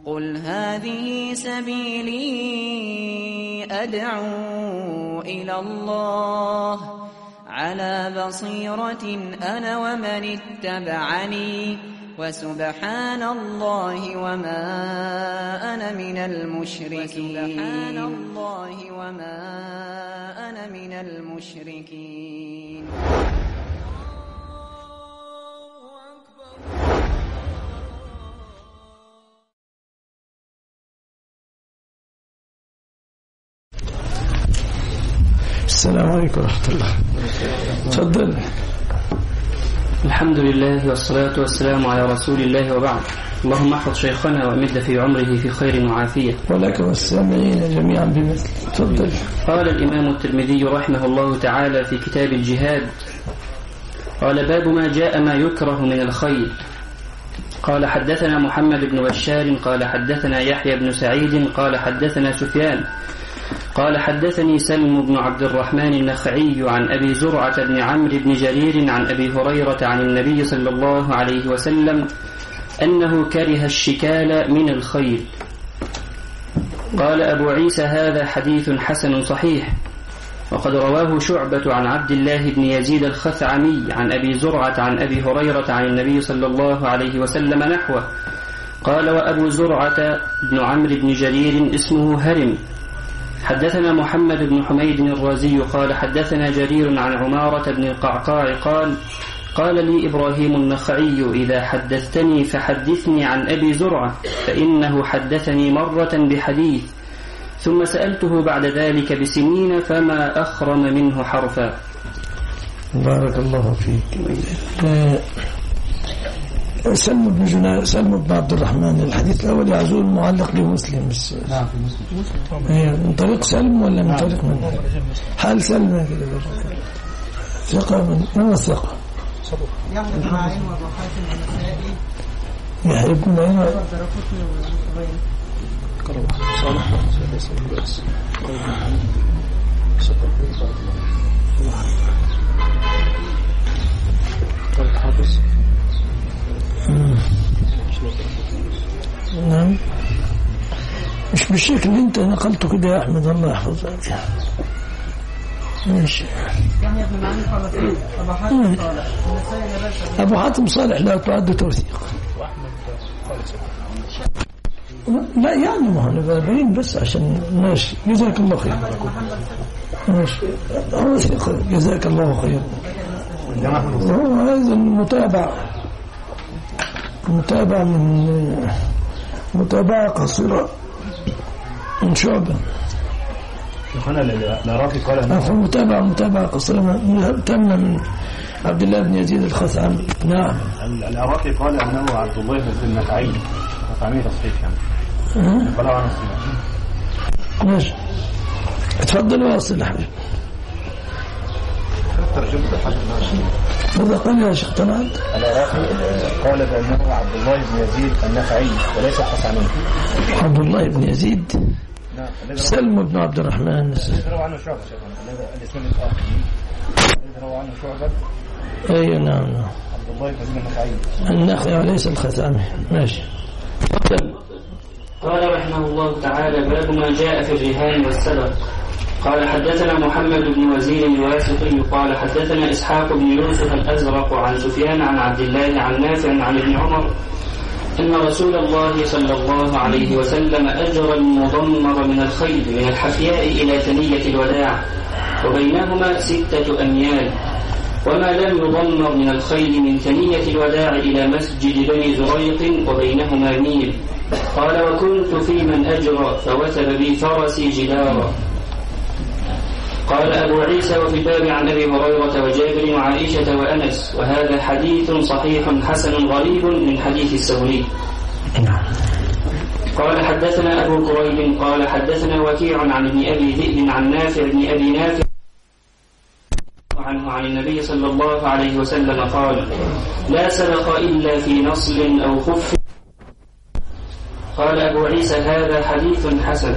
قل هذه سبيلي أدعو إلى الله على بصيرة أنا ومن اتبعني وسبحان الله وما أنا من المشركين. السلام عليكم ورحمة الله. تفضل. الحمد لله والصلاة والسلام على رسول الله وبعد. اللهم احفظ شيخنا وامد في عمره في خير وعافية. ولك والسامعين جميعا بمثل. تفضل. قال الإمام الترمذي رحمه الله تعالى في كتاب الجهاد، قال: باب ما جاء ما يكره من الخيل. قال: حدثنا محمد بن بشار قال حدثنا يحيى بن سعيد قال حدثنا سفيان قال حدثني سلم بن عبد الرحمن النخعي عن أبي زرعة بن عمرو بن جرير عن أبي هريرة عن النبي صلى الله عليه وسلم أنه كره الشكال من الخيل. قال أبو عيسى: هذا حديث حسن صحيح. وقد رواه شعبة عن عبد الله بن يزيد الخثعمي عن أبي زرعة عن أبي هريرة عن النبي صلى الله عليه وسلم نحوه. قال: وأبو زرعة بن عمرو بن جرير اسمه هرم. حدثنا محمد بن حميد الرازي قال حدثنا جرير عن عمارة بن القعقاع قال لي إبراهيم النخعي: إذا حدثتني فحدثني عن أبي زرعة، فإنه حدثني مرة بحديث، ثم سألته بعد ذلك بسنين فما أخرم منه حرفا. بارك الله فيك. سلم بن عبد الرحمن، الحديث الأول يعزو المعلق لمسلم. نعم في مسلم. من طريق سلم ولا من طريق من حال سلم كده؟ ثقة من الثقة؟ يحيى بن معين وابو حاتم النسائي. يحيى بن معين صالح نعم، مش بالشكل اللي انت نقلته كده يا احمد، الله يحفظك. ماشي. يحيى بن معين قال ابو حاتم صالح ابو حاتم صالح لا تعد توثيق. لا يعني ما هو باين بس عشان ماشي. جزاك الله خير. ماشي، هو ثقة. جزاك الله خير. هو هذا متابعة من متابعة قصيرة من شعبة. شيخنا العراقي قال متابعة قصيرة من عبد الله بن يزيد الخثعمي. نعم. العراقي قال أنه عبد الله بن النخعي. نخعي تصحيح يعني. قال عن ماشي. اتفضل واصل حبيبي. ترجمة الحديث ماذا قال يا شيخ طلعت؟ العراقي قال بأنه عبد الله بن يزيد النخعي وليس الخثعمي. عبد الله بن يزيد. نعم. سلم بن عبد الرحمن. روى عنه شعبة. الاسم الآخر روى عنه شعبة. أي نعم. عبد الله بن النخعي. النخعي وليس الخثعمي. ماشي. قال رحمه الله تعالى: باب ما جاء في الرهان والسلق. قال حدثنا محمد بن وزير الواسطي قال حدثنا إسحاق بن يوسف الأزرق عن سفيان عن عبد الله عن نافع عن ابن عمر أن رسول الله صلى الله عليه وسلم أجرى المضمر من الخيل من الحفياء إلى ثنية الوداع وبينهما 6 أميال، وما لم يضمر من الخيل من ثنية الوداع إلى مسجد بني زريق وبينهما ميل. قال: وكنت في من أجرى فوثب بي فرسي جدارا. قال أبو عيسى: وفي الباب عن أبي هريرة وجابر وعائشة وأنس، وهذا حديث صحيح حسن غريب من حديث السوري. قال حدثنا أبو كريب قال حدثنا وكيع عن ابن أبي ذئب عن نافع بن أبي نافع عنه عن النبي صلى الله عليه وسلم قال: لا سبق إلا في نصل أو خف. قال أبو عيسى: هذا حديث حسن.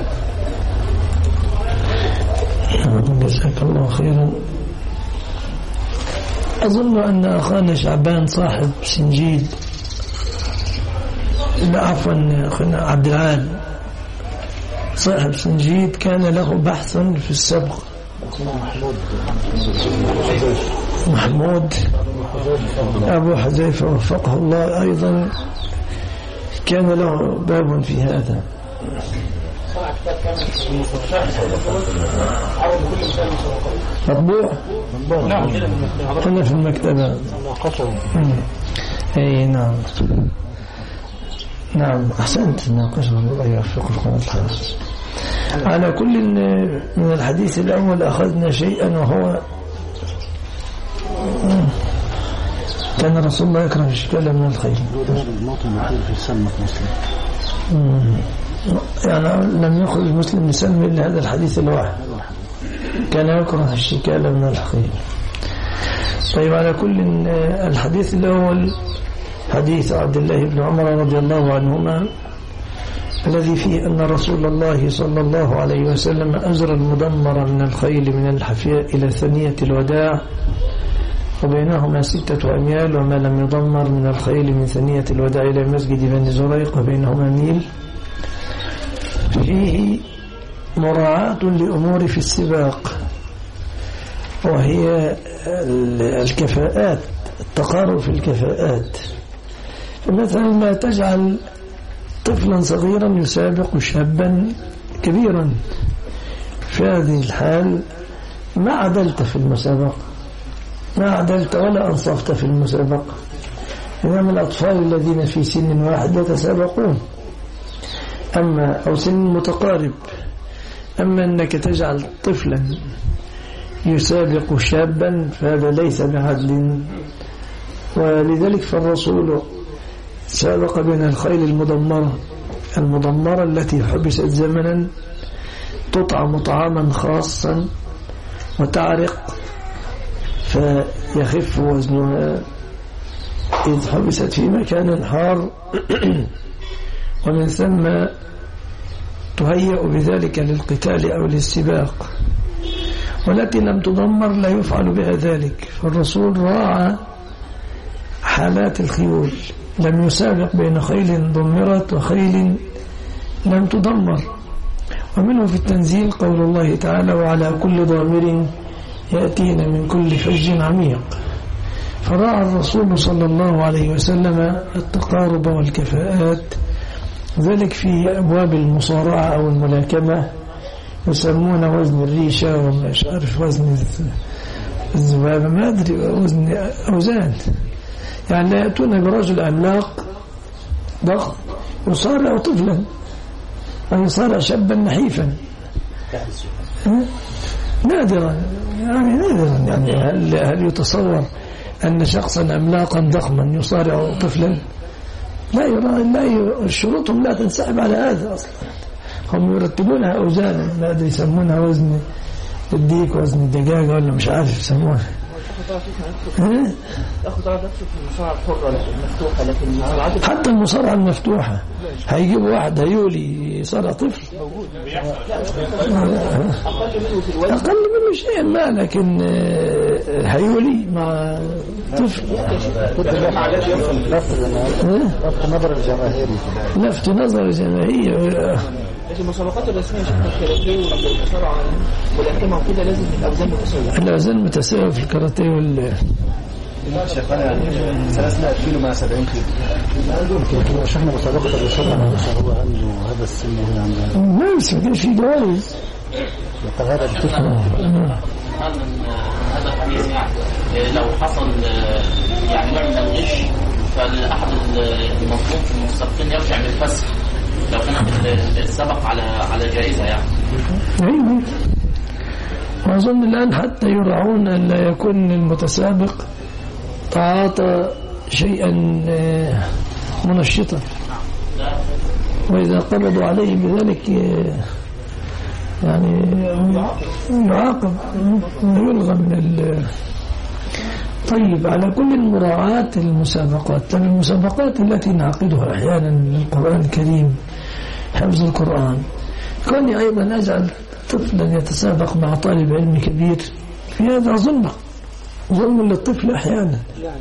جزاك الله خيرا. أظن أن أخانا شعبان صاحب سنجيل لا عفوا أخونا عبد العال صاحب سنجيد كان له بحث في السبق. محمود أبو حذيفة وفقه الله أيضا كان له باب في هذا. مطبوع؟ نعم كنا في المكتبة. اي نعم نعم أحسنت ناقشه الله يوفقه قناة الحرس. على كل من الحديث الأول أخذنا شيئا وهو كان رسول الله يكره الشكال من الخيل. يعني لم يخرج مسلم بسلم إلا هذا الحديث الواحد كان يكره الشكال من الخيل. طيب على كل الحديث الأول حديث عبد الله بن عمر رضي الله عنهما الذي فيه أن رسول الله صلى الله عليه وسلم أجرى المدمر من الخيل من الحفياء إلى ثنية الوداع وبينهما 6 أميال، وما لم يدمر من الخيل من ثنية الوداع إلى مسجد بني زريق وبينهما ميل. فيه مراعاة لأمور في السباق وهي الكفاءات، التقارب في الكفاءات. فمثلا ما تجعل طفلا صغيرا يسابق شابا كبيرا، في هذه الحال ما عدلت في المسابقة، ما عدلت ولا أنصفت في المسابقة. إنما الأطفال الذين في سن واحد يتسابقون أو سن متقارب. أما أنك تجعل طفلا يسابق شابا فهذا ليس بعدل. ولذلك فالرسول سابق بين الخيل المدمرة التي حبست زمنا تطعم طعاما خاصا وتعرق فيخف وزنها إذ حبست في مكان حار، ومن ثم تهيأ بذلك للقتال أو للسباق. والتي لم تدمر لا يفعل بها ذلك. فالرسول راعى حالات الخيول، لم يسابق بين خيل دمرت وخيل لم تدمر. ومنه في التنزيل قول الله تعالى وعلى كل ضامر يأتينا من كل فج عميق. فراعى الرسول صلى الله عليه وسلم التقارب والكفاءات. ذلك في أبواب المصارعة أو الملاكمة يسمون وزن الريشة ومش عارف وزن الذبابة، ما أدري وزن أوزان. يعني لا يأتون برجل عملاق ضخم يصارع طفلا أو يصارع شابا نحيفا، نادرا يعني هل يتصور أن شخصا عملاقا ضخما يصارع طفلا؟ لا يرى. شروطهم لا تنسحب على هذا أصلا. هم يرتبونها أوزانا، ما أدري يسمونها وزن الديك وزن الدجاجة ولا مش عارف يسمونها. حتى المصارعة المفتوحة هيجيبوا واحد هيولي يصارع طفل أقل منه شيء ما، لكن هيولي مع طفل. لفت نظر الجماهيري. المسابقات الرسمية شكل الكاراتيه والمصارعة والأحكام وكده لازم الأوزان متساوية. الأوزان متساوية في الكاراتيه شغال يعني 300 كيلو مع 70 كيلو. مش احنا مسابقة الرشاقة هو عنده هذا السن وهنا عنده ما يسمى في جوائز. هذا هذا الحديث يعني لو حصل يعني نوع من الغش فالأحد المظلوم في المستبقين يرجع للفسخ لو كان السبق على جائزة يعني. أيوة. وأظن الآن حتى يرعون أن لا يكون المتسابق تعاطى شيئا منشطا، وإذا قبضوا عليه بذلك يعني يعاقب ويلغى من طيب. على كل مراعاة المسابقات، المسابقات التي نعقدها أحيانا للقرآن الكريم حفظ القرآن، كوني أيضا أجعل طفلا يتسابق مع طالب علم كبير في هذا ظلمة، ظلم للطفل أحيانا.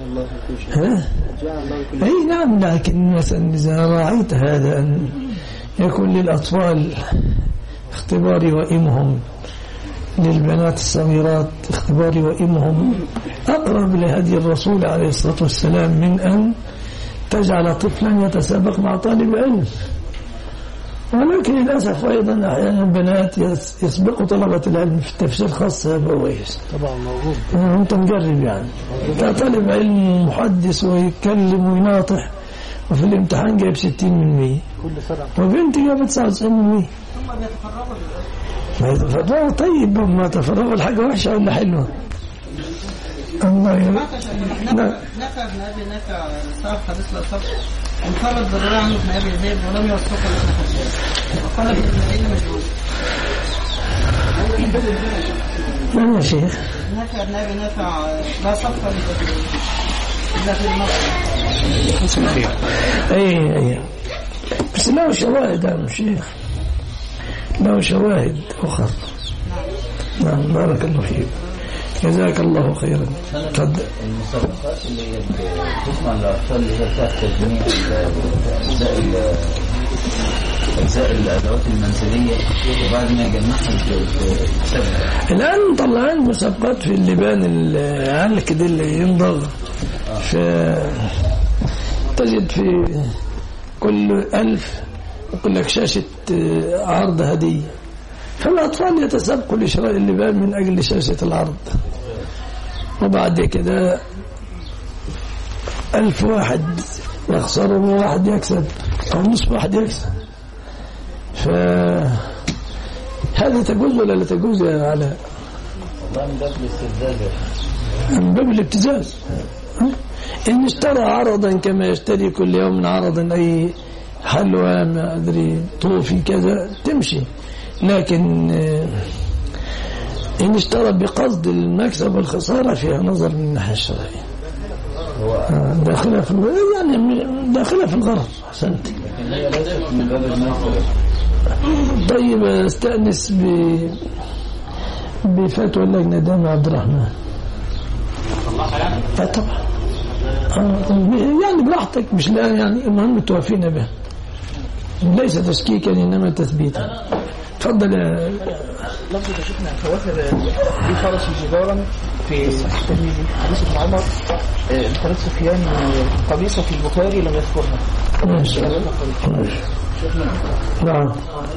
أي نعم، لكن مثلا إذا راعيت هذا أن يكون للأطفال اختبار وإمهم، للبنات الصغيرات اختبار وإمهم أقرب لهدي الرسول عليه الصلاة والسلام من أن تجعل طفلا يتسابق مع طالب علم. ولكن للأسف أيضا أحيانا البنات يسبقوا طلبة العلم في التفسير خاصة بويس. طبعا موجود. أنت مجرب يعني طالب علم محدث ويتكلم ويناطح وفي الامتحان جايب 60 من 100 كل سنة، وبنتي جابت 99 من 100. ما يتفرغوا. طيب ما تفرغوا الحاجة وحشة ولا حلوة؟ الله نفع ابن أبي نافع صاحب حديث الأصحاب انفرد بالرواية عنه ابن أبي زيد ولم يوثقه لابن حبان وقال ابن إسماعيل مجهول. من يا شيخ؟ نافع ابن أبي نافع لا صفقة إلا في المصر. أي بس له شواهد يا شيخ، له شواهد أخرى. نعم بارك الله فيك، جزاك الله خيرا. تفضل. المسابقات اللي هي بتسمع للأطفال اللي هي بتاعت تجميع أجزاء الأدوات المنزلية وبعد ما يجمعها بتسابق. الآن طلعين مسابقات في اللبان العيال كده اللي ينضغ، تجد في كل 1000 يقول لك شاشة عرض هدية، فالأطفال يتسابقوا لشراء اللبان من أجل شاشة العرض، وبعد كده 1000 واحد يخسر وواحد يكسب أو نصف واحد يكسب. فهذه تجوز ولا لا تجوز يا علاء؟ والله من باب الاستفزاز، من باب الابتزاز. إن اشترى عرضا كما يشتري كل يوم عرضا أي حلوى ما أدري طوفي كذا تمشي، لكن إن اشترى بقصد المكسب والخسارة فيها نظر من الناحية الشرعية، داخلها في يعني داخلها في الغرض. أحسنت. لكن هي ليست من باب المكسب. طيب استأنس بفتوى اللجنة دامع عبد الرحمن. طبعا يعني براحتك، مش لا يعني المهم توافينا به، ليس تشكيكا إنما تثبيتا. تفضل يا لفظ شيخنا توافر في فرس جدارا في صحيح الترمذي حديث ابن عمر ثلاث سفيان قميصة في البخاري لم يذكرها. ماشي. نعم.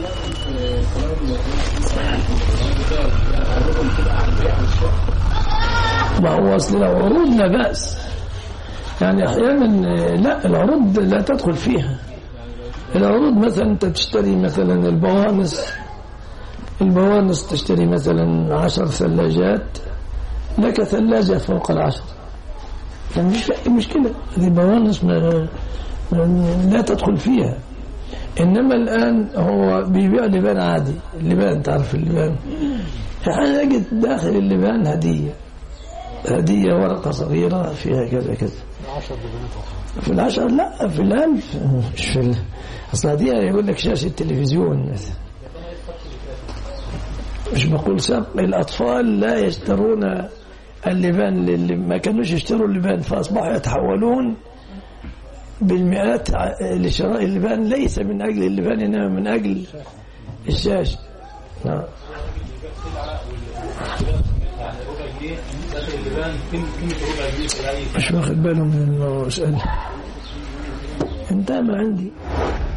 ما هو أصل العروض لا بأس، يعني أحيانا لا العروض لا تدخل فيها. العروض مثلا أنت تشتري مثلا البوانس تشتري مثلا 10 ثلاجات، لك ثلاجة فوق 10، يعني مش مشكلة، هذه بوانس لا تدخل فيها. إنما الآن هو بيبيع لبان عادي، اللبان تعرف اللبان، يعني نجد داخل اللبان هدية ورقة صغيرة فيها كذا كذا. في 10 لا في 1000 مش في أصل هدية يقول لك شاشة تلفزيون مثلا. مش بقول سبق الأطفال لا يشترون اللبان اللي ما كانوش يشتروا اللبان، فأصبحوا يتحولون بالمئات لشراء اللبان، ليس من أجل اللبان إنما من أجل الشاشة. نعم. مش واخد باله من المسألة. انتهى ما عندي.